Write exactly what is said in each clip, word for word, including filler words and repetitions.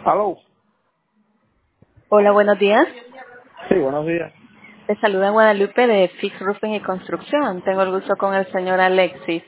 Aló. Hola, buenos días. Sí, buenos días. Te saluda Guadalupe de Fix Roofing y Construcción. Tengo el gusto con el señor Alexis.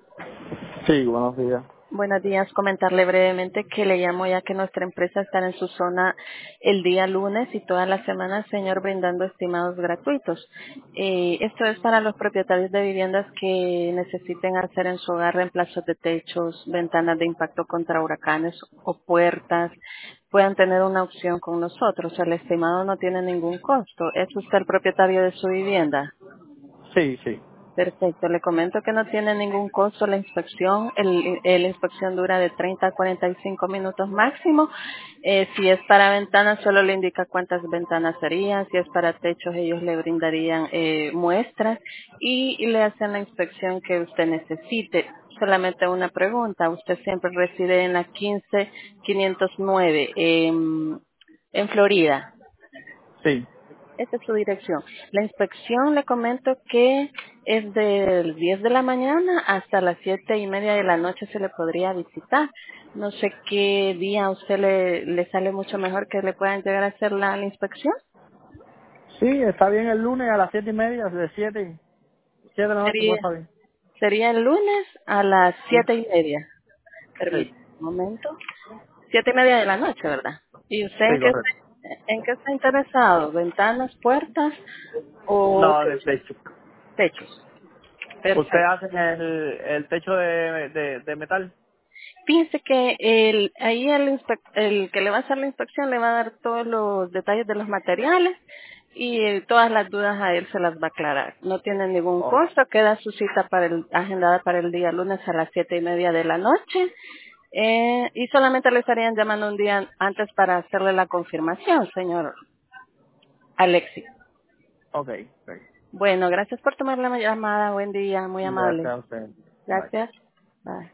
Sí, buenos días. Buenos días. Comentarle brevemente que le llamo ya que nuestra empresa está en su zona el día lunes y toda la semana, señor, brindando estimados gratuitos. Eh, esto es para los propietarios de viviendas que necesiten hacer en su hogar reemplazos de techos, ventanas de impacto contra huracanes o puertas. Puedan tener una opción con nosotros. El estimado no tiene ningún costo. ¿Es usted el propietario de su vivienda? Sí, sí. Perfecto, le comento que no tiene ningún costo la inspección. El, el- la inspección dura de treinta a cuarenta y cinco minutos máximo. Eh, si es para ventanas, solo le indica cuántas ventanas serían. Si es para techos, ellos le brindarían eh, muestras y, y le hacen la inspección que usted necesite. Solamente una pregunta. ¿Usted siempre reside en la quince quinientos nueve en en Florida? Sí. Esta es su dirección. La inspección le comento que es del diez de la mañana hasta las siete y media de la noche se le podría visitar. No sé qué día a usted le, le sale mucho mejor que le puedan llegar a hacer la, la inspección. Sí, está bien el lunes a las siete y media, de siete, siete de la noche, pues Sería, está bien. sería el lunes a las Sí. siete y media. Sí. Permítame un momento. Siete y media de la noche, ¿verdad? ¿Y usted en Sí, qué, está- correcto. en qué está interesado? ¿Ventanas, puertas o No, del techos? techo. Techos. ¿Usted Perfecto. hace el, el techo de, de, de metal? Fíjese que el, ahí el, inspec- el que le va a hacer la inspección le va a dar todos los detalles de los materiales y eh, todas las dudas a él se las va a aclarar. No tiene ningún Oh, costo, queda su cita para el, agendada para el día lunes a las siete y media de la noche eh, y solamente le estarían llamando un día antes para hacerle la confirmación, señor Alexis. ok. Ok. Bueno, gracias por tomar la llamada. Buen día, muy Gracias amable. a usted. Bye. Gracias. Bye.